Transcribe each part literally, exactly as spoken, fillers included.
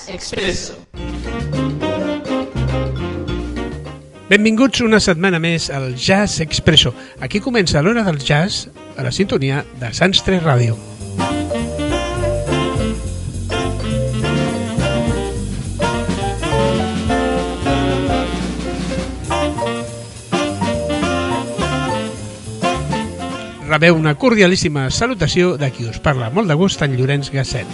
Expresso. Benvinguts una setmana més al Jazz Expresso. Aquí comença l'hora del jazz a la sintonia de Sants tres Ràdio. Rebeu una cordialíssima salutació de qui us parla molt de gust, en Llorenç Gasset.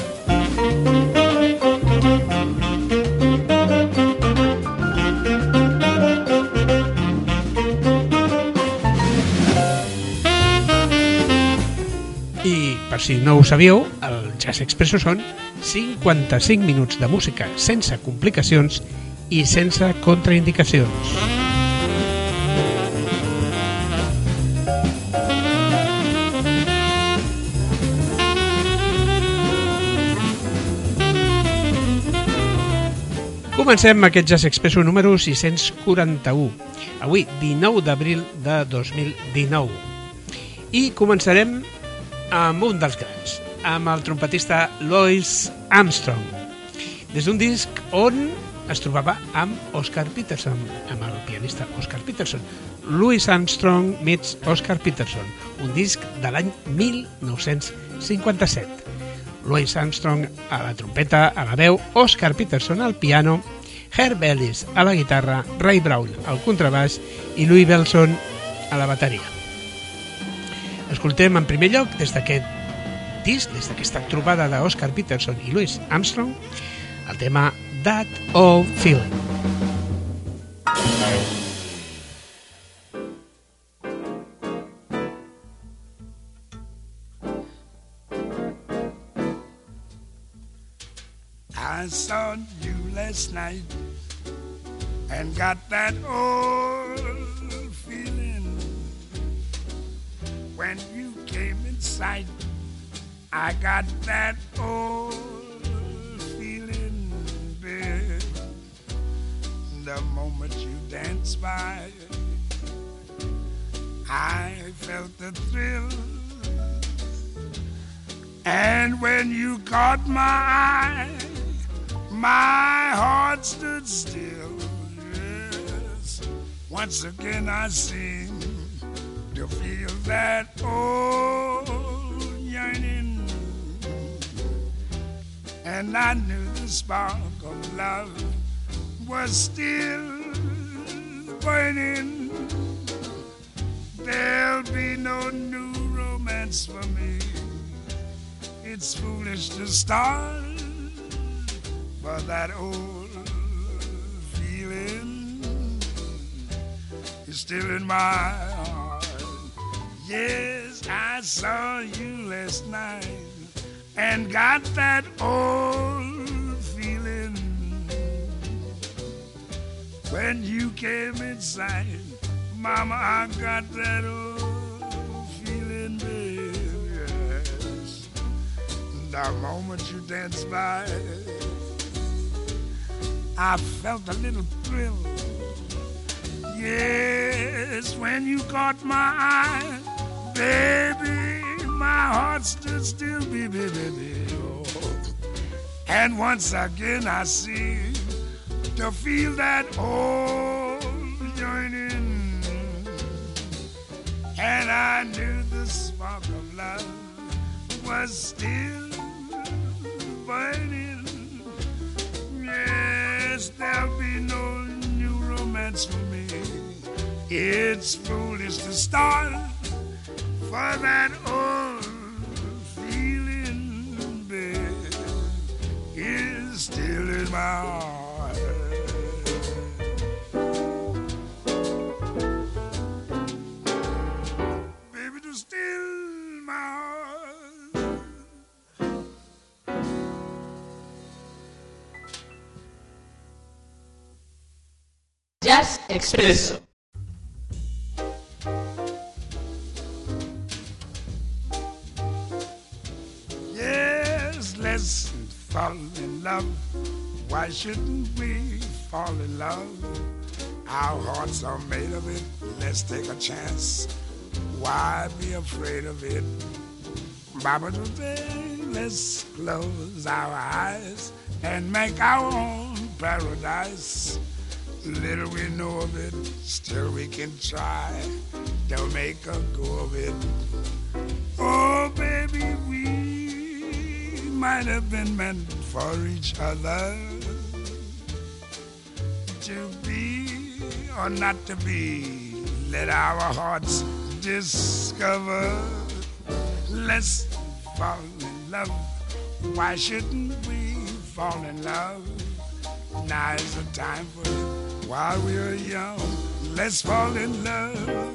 I, per si no ho sabíeu, el Jazz Expresso són cinquanta-cinc minuts de música sense complicacions i sense contraindicacions. Comencem aquest Jazz Expresso número sis-cents quaranta-u, avui dinou d'abril de dos mil dinou. I començarem amb un dels grans, amb el trompetista Louis Armstrong, des d'un disc on es trobava amb Oscar Peterson, amb el pianista Oscar Peterson. Louis Armstrong meets Oscar Peterson, un disc de l'any mil nou-cents cinquanta-set. Louis Armstrong a la trompeta, a la veu, Oscar Peterson al piano, Herb Ellis a la guitarra, Ray Brown al contrabaix i Louis Bellson a la bateria. Escoltem en primer lloc des d'aquest disc, des d'aquesta trobada d'Oscar Peterson i Louis Armstrong, el tema That Old Feeling. I saw you last night and got that old feeling. When you came in sight, I got that old feeling, babe. The moment you danced by, I felt the thrill. And when you caught my eye, my heart stood still. Yes, once again I seem to feel that old yearning, and I knew the spark of love was still burning. There'll be no new romance for me. It's foolish to start, for that old feeling is still in my heart. Yes, I saw you last night and got that old feeling. When you came inside, mama, I got that old feeling, babe. Yes, the moment you danced by, I felt a little thrill. Yes, when you caught my eye, baby, my heart stood still, baby, baby. Oh. And once again I seem to feel that old yearning, and I knew the spark of love was still burning. Yes, there'll be no new romance for me. It's foolish to start, for that old feeling, babe, is still in my heart. Baby, it's still in my heart. Jazz Expresso. Yes, let's fall in love. Why shouldn't we fall in love? Our hearts are made of it. Let's take a chance. Why be afraid of it? Baba today, let's close our eyes and make our own paradise. Little we know of it, still we can try to make a go of it. Oh, baby, we might have been meant for each other, to be or not to be. Let our hearts discover. Let's fall in love. Why shouldn't we fall in love? Now is the time for it. While we're young, let's fall in love.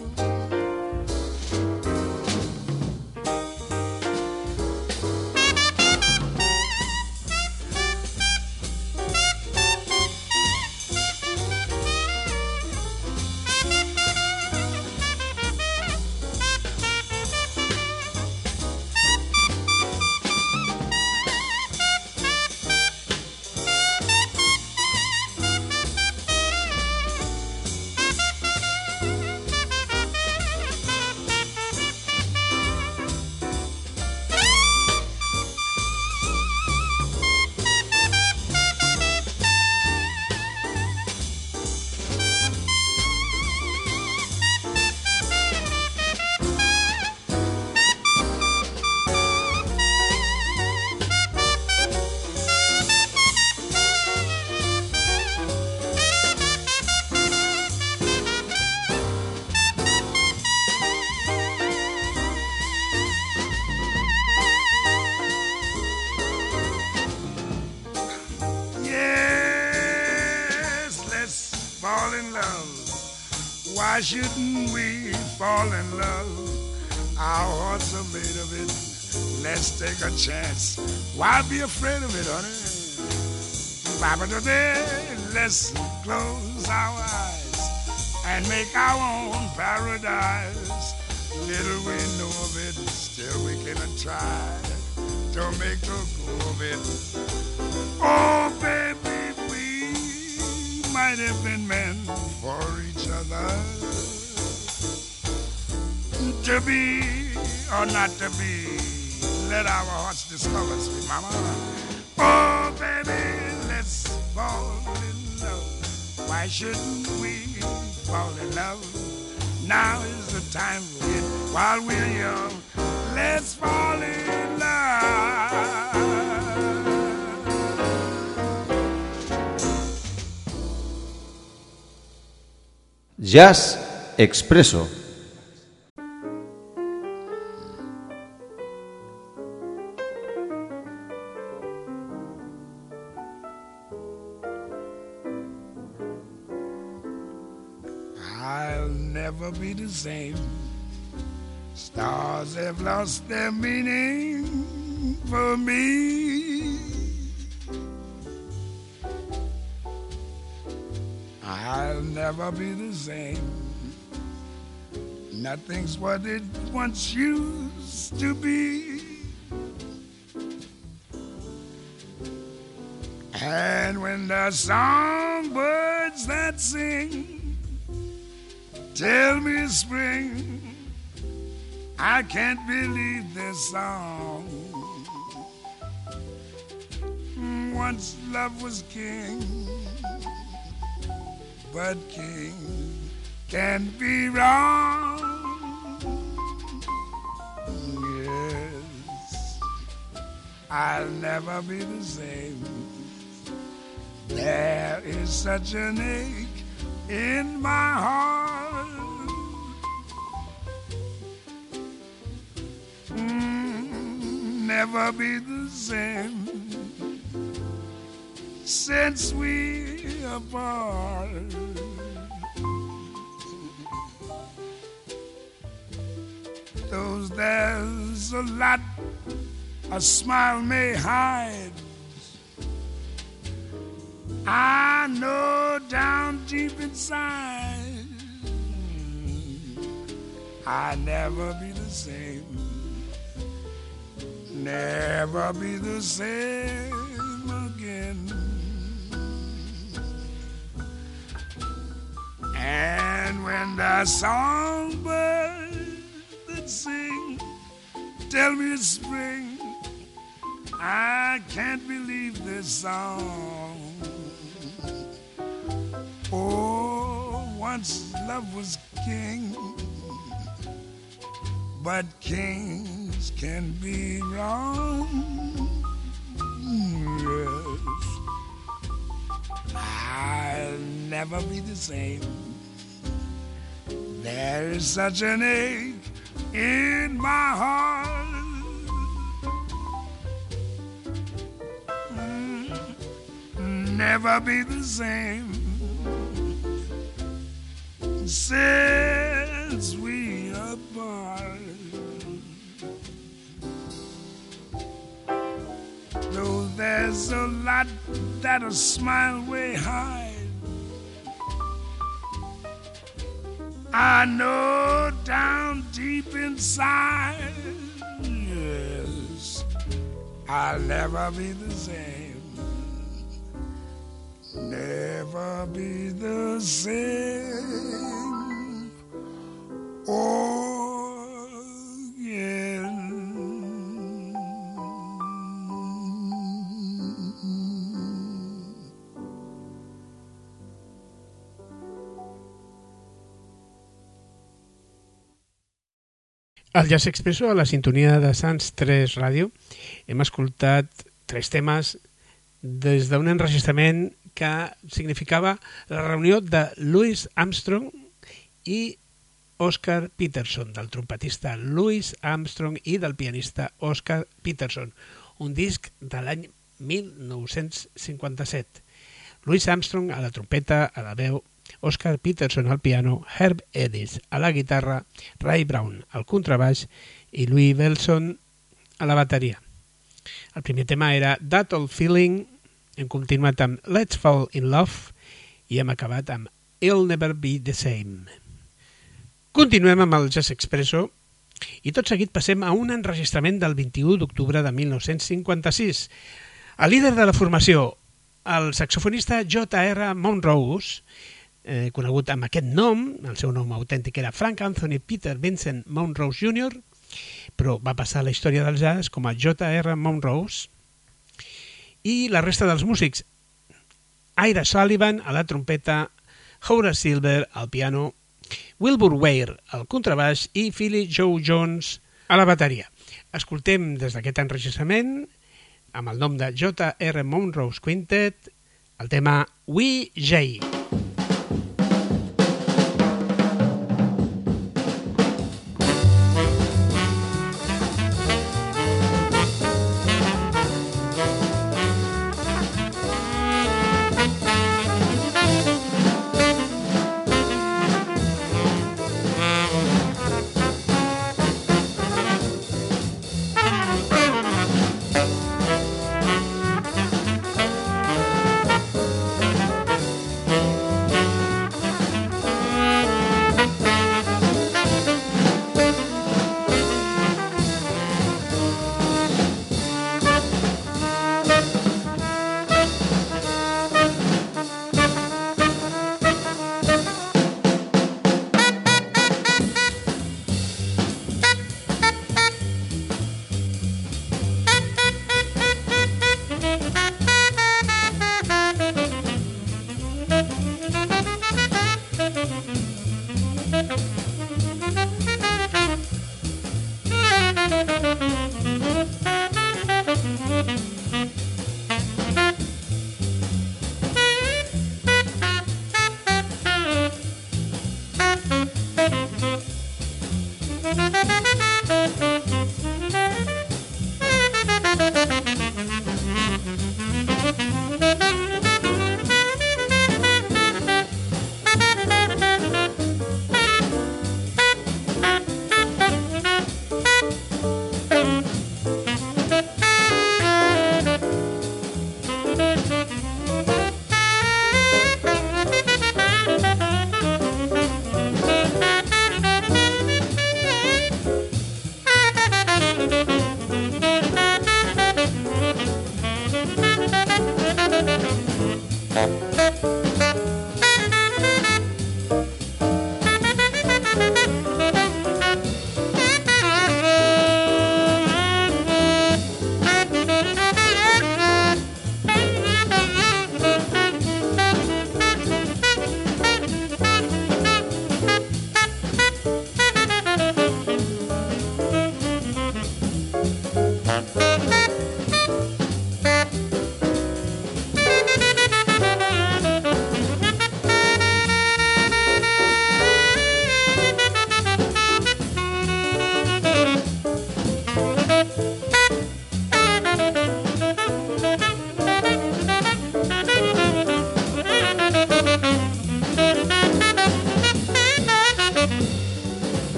Why shouldn't we fall in love? Our hearts are made of it. Let's take a chance. Why be afraid of it, honey? Baba today, let's close our eyes and make our own paradise. Little we know of it, still we can try to make a go of it. Oh, baby, we might have been meant for each other, to be or not to be. Let our hearts discover, sweet mama. Oh, baby, let's fall in love. Why shouldn't we fall in love? Now is the time for it. While we're young, let's fall in love. Jazz Expresso. I'll never be the same. Stars have lost their meaning for me. I'll never be the same. Nothing's what it once used to be. And when the songbirds that sing tell me spring, I can't believe this song. Once love was king, but king can be wrong. Yes, I'll never be the same. There is such an ache in my heart. Mm, never be the same since we apart. Those there's a lot a smile may hide, I know down deep inside I'll never be the same. Never be the same again. And when the songbirds that sing tell me it's spring, I can't believe this song. Oh, once love was king, but kings can be wrong. Yes, I'll never be the same. There is such an ache in my heart. Never be the same since we apart. Though there's a lot that a smile way hide, I know down deep inside, yes, I'll never be the same. Never be the same again. Al Jazz Expresso, a la sintonia de Sants tres Ràdio, hem escoltat tres temes des d'un enregistrament que significava la reunió de Louis Armstrong i Oscar Peterson, del trompetista Louis Armstrong i del pianista Oscar Peterson, un disc de l'any mil nou-cents cinquanta-set. Louis Armstrong a la trompeta, a la veu, Oscar Peterson al piano, Herb Ellis a la guitarra, Ray Brown al contrabaix i Louis Bellson a la bateria. El primer tema era That Old Feeling, hem continuat amb Let's Fall in Love i hem acabat amb It'll Never Be the Same. Continuem amb el Jazz Expresso i tot seguit passem a un enregistrament del vint-i-u d'octubre de mil nou-cents cinquanta-sis. El líder de la formació, el saxofonista J R Monrose, eh, conegut amb aquest nom, el seu nom autèntic era Frank Anthony Peter Vincent Monrose júnior, però va passar a la història del jazz com a J R Monrose, i la resta dels músics, Ira Sullivan a la trompeta, Horace Silver al piano, Wilbur Ware al contrabaix i Philly Joe Jones a la bateria. Escoltem des d'aquest enregistrament, amb el nom de J R Monrose Quintet, el tema Wee Jay.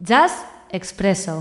Jazz Expresso.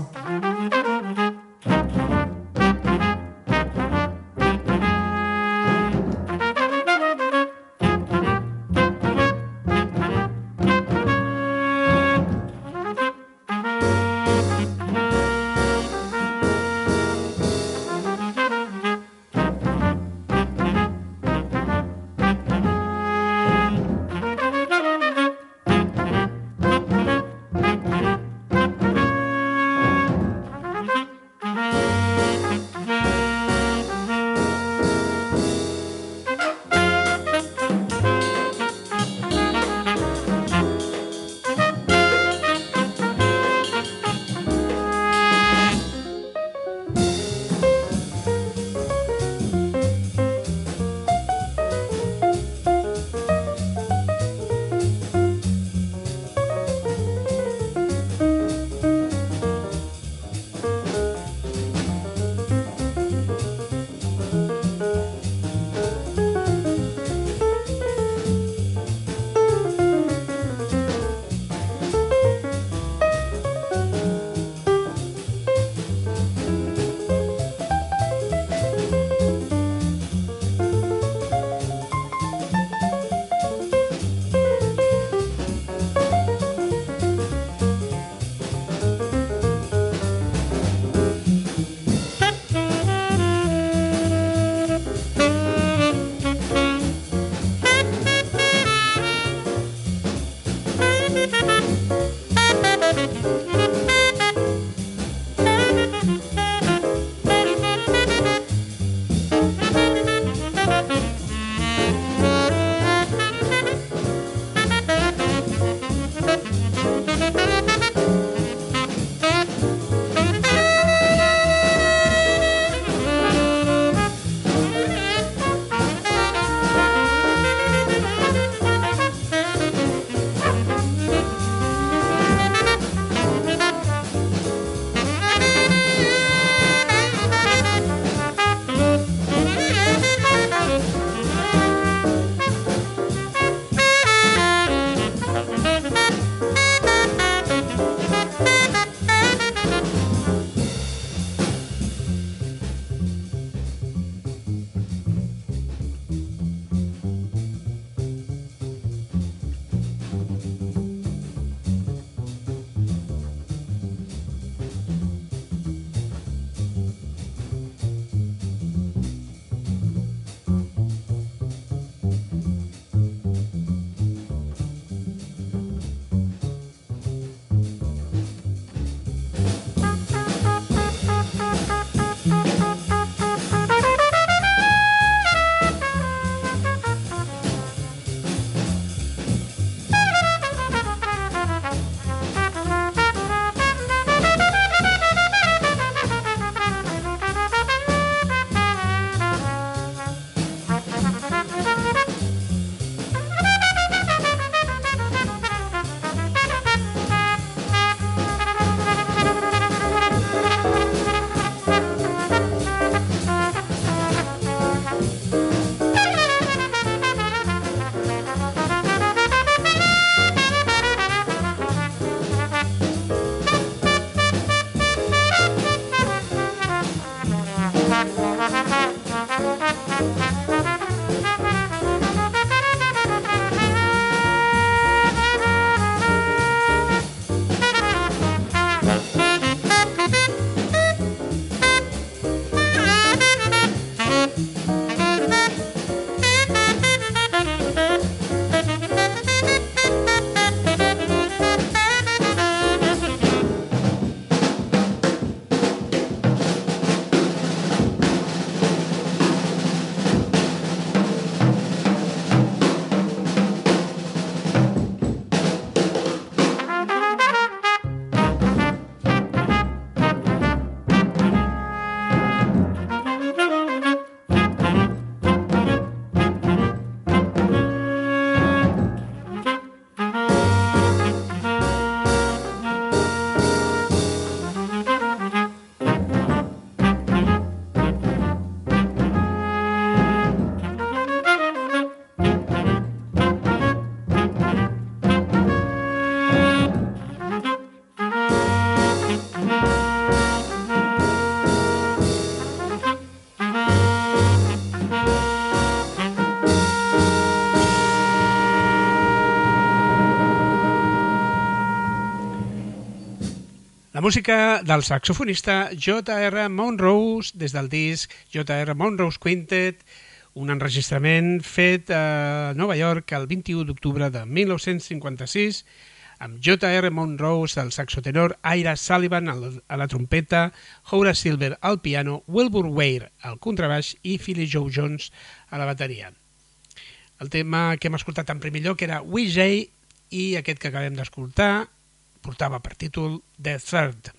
La música del saxofonista J R Monrose des del disc J R Monrose Quintet, un enregistrament fet a Nova York el vint-i-u d'octubre de mil nou-cents cinquanta-sis amb J R Monrose al saxotenor, Ira Sullivan a la trompeta, Horace Silver al piano, Wilbur Ware al contrabaix i Philly Joe Jones a la bateria. El tema que hem escoltat en primer lloc era We Jay i aquest que acabem d'escoltar portava per títol The Third.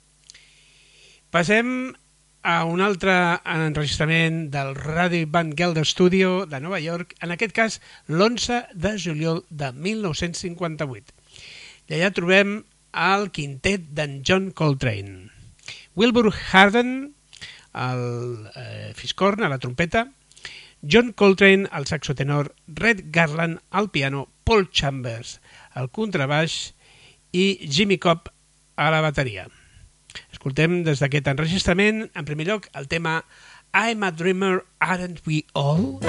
Passem a un altre enregistrament del Radio Van Gelder Studio de Nova York, en aquest cas l'onze de juliol de mil nou-cents cinquanta-vuit. I allà trobem el quintet d'en John Coltrane. Wilbur Harden al eh, fiscorn, a la trompeta, John Coltrane al saxotenor, Red Garland al piano, Paul Chambers al contrabaix i Jimmy Cobb a la bateria. Escoltem des d'aquest enregistrament, en primer lloc, el tema I'm a Dreamer, Aren't We All?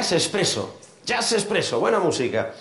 Jazz Expreso. Jazz Expreso, buena música.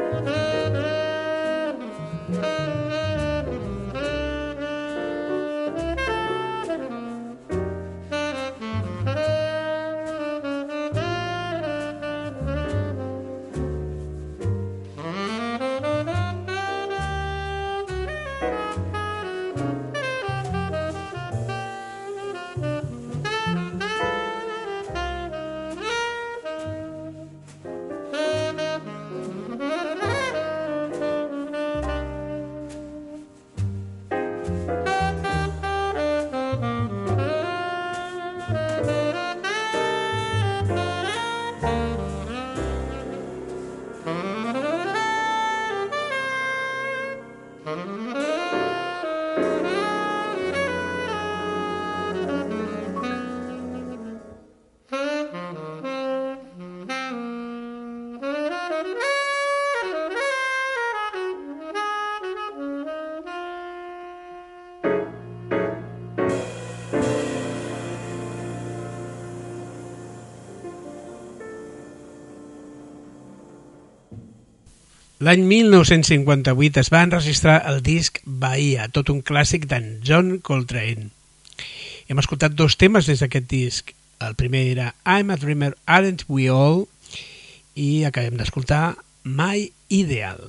L'any mil nou-cents cinquanta-vuit es va enregistrar el disc Bahia, tot un clàssic d'en John Coltrane. Hem escoltat dos temes des d'aquest disc. El primer era I'm a Dreamer, Aren't We All? I acabem d'escoltar My Ideal.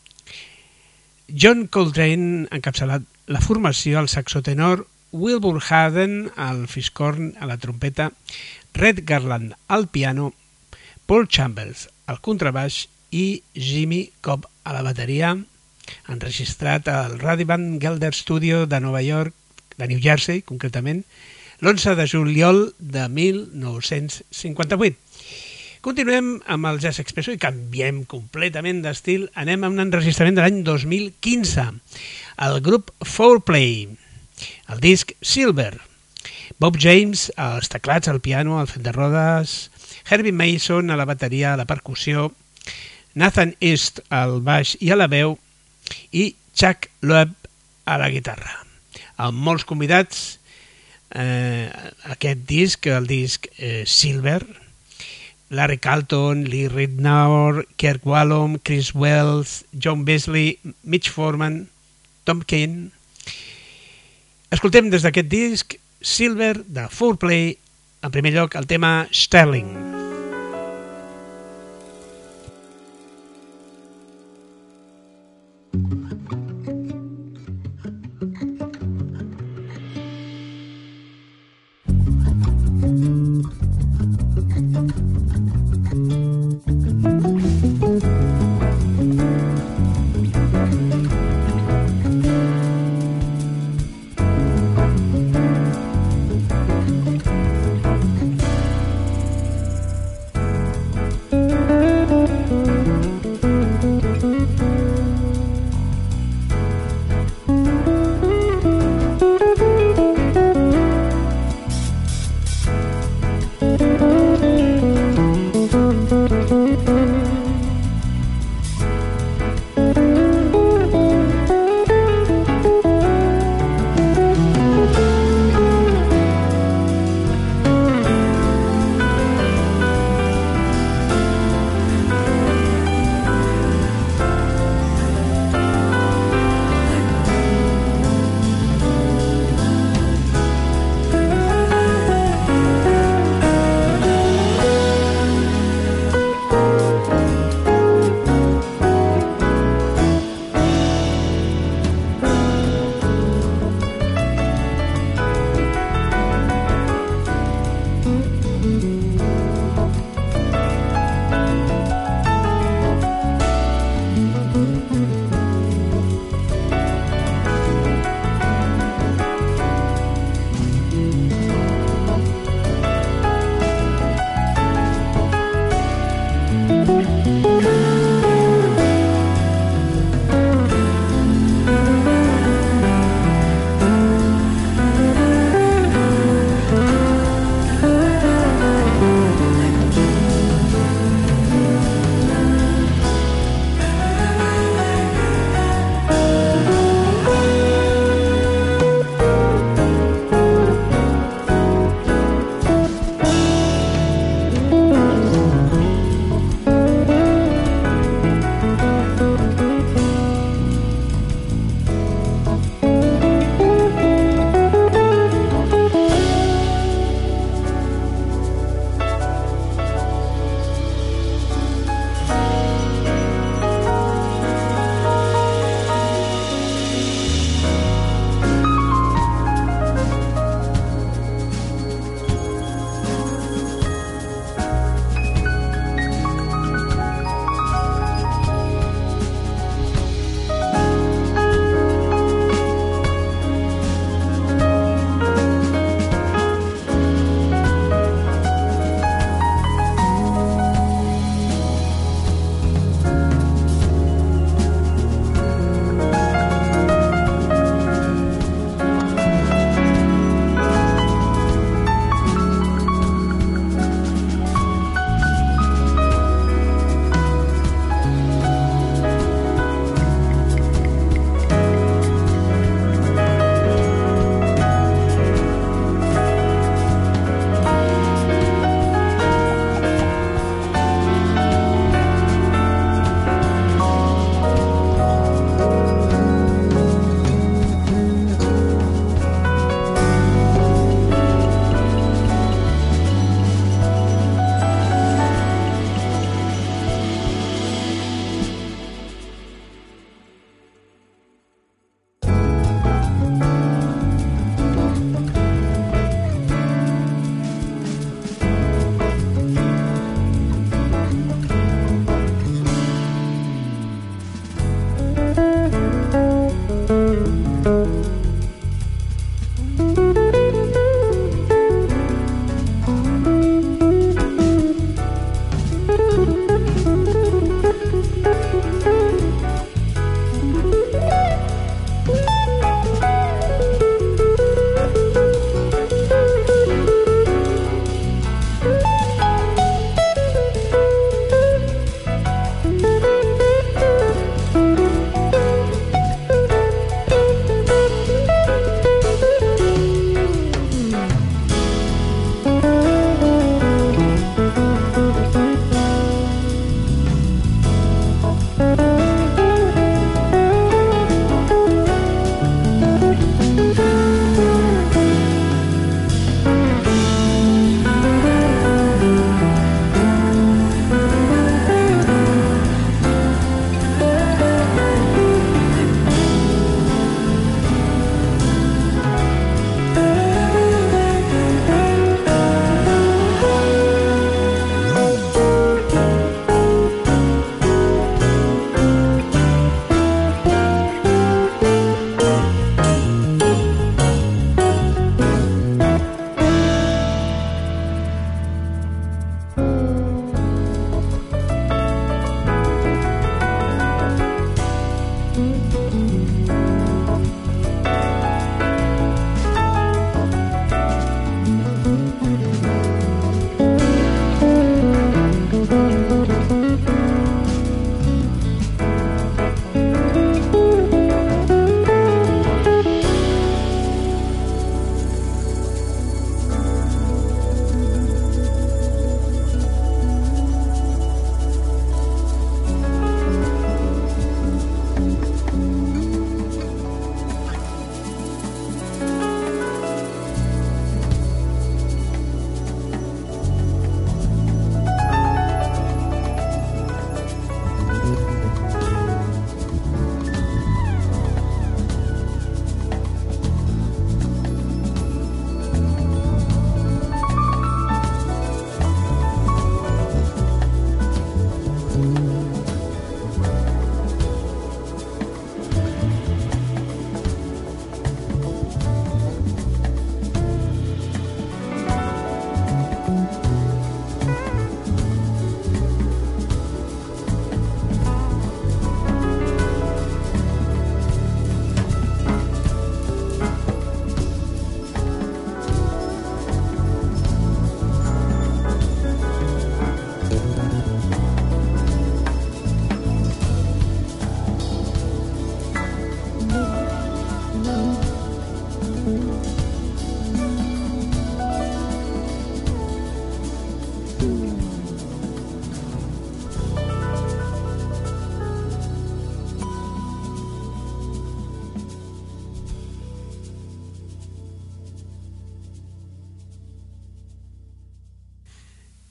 John Coltrane ha encapçalat la formació al saxotenor, Wilbur Harden al fiscorn, a la trompeta, Red Garland al piano, Paul Chambers al contrabaix i Jimmy Cobb a la bateria, enregistrat al Radiovan Gelder Studio de Nova York, de New Jersey, concretament, l'onze de juliol de mil nou-cents cinquanta-vuit. Continuem amb el Jazz Expresso i canviem completament d'estil. Anem a un enregistrament de l'any dos mil quinze. El grup Fourplay, el disc Silver. Bob James als teclats, al piano, al Fender Rhodes, Herbie Mason a la bateria, a la percussió, Nathan East al baix i a la veu i Chuck Loeb a la guitarra. Amb molts convidats, eh, aquest disc, el disc eh, Silver, Larry Carlton, Lee Ritenour, Kirk Whalum, Chris Wells, John Beasley, Mitch Foreman, Tom Kane. Escoltem des d'aquest disc Silver de Fourplay, en primer lloc el tema Sterling.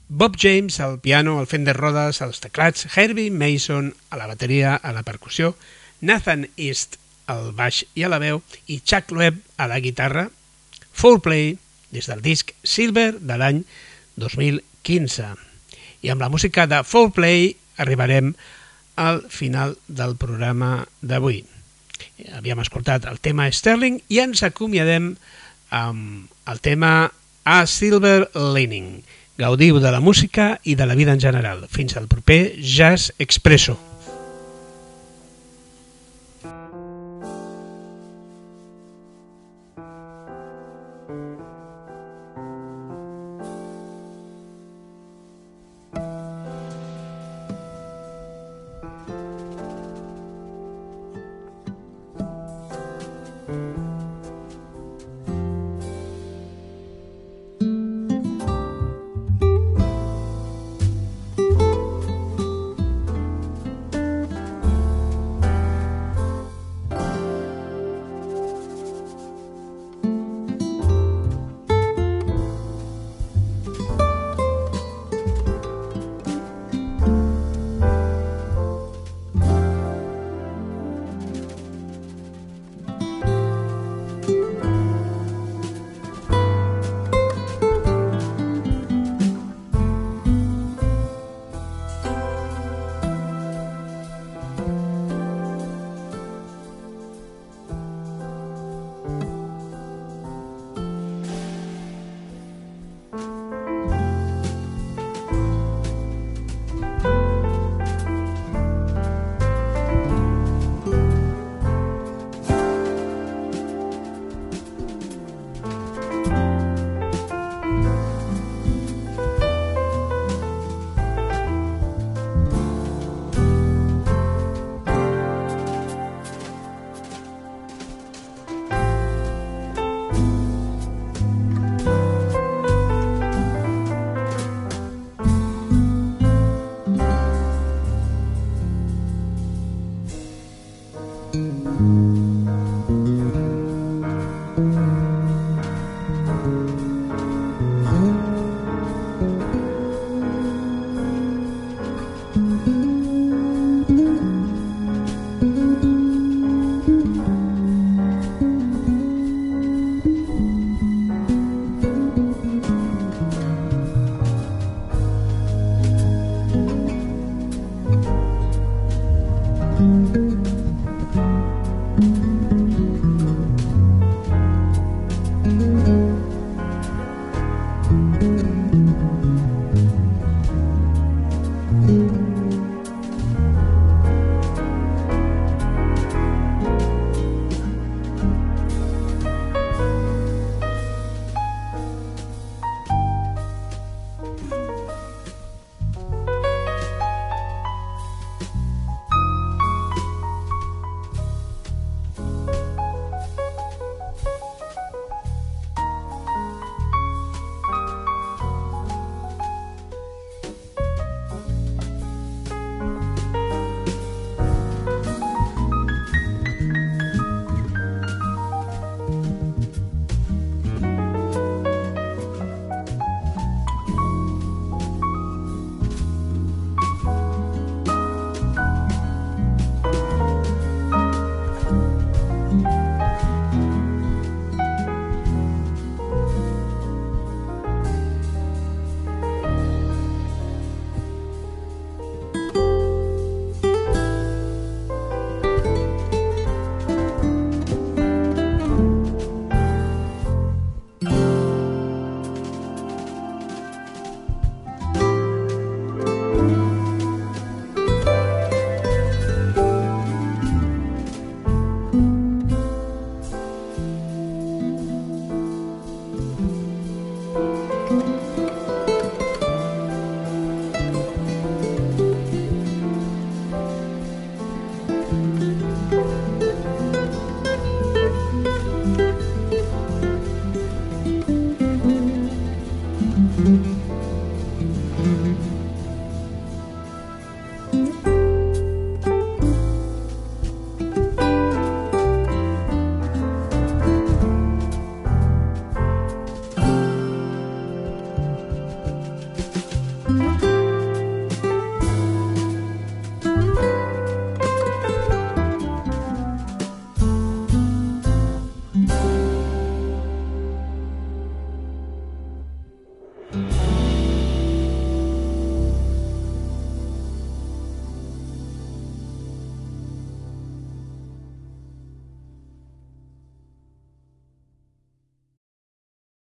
Bob James al piano, al Fender Rhodes, als teclats, Herbie Mason a la bateria, a la percussió, Nathan East al baix i a la veu i Chuck Loeb a la guitarra. Foreplay des del disc Silver de l'any dos mil quinze. I amb la música de Foreplay arribarem al final del programa d'avui. Havíem escoltat el tema Sterling i ens acomiadem amb el tema A Silver Lining. Gaudiu de la música i de la vida en general. Fins al proper Jazz Expresso. Thank you.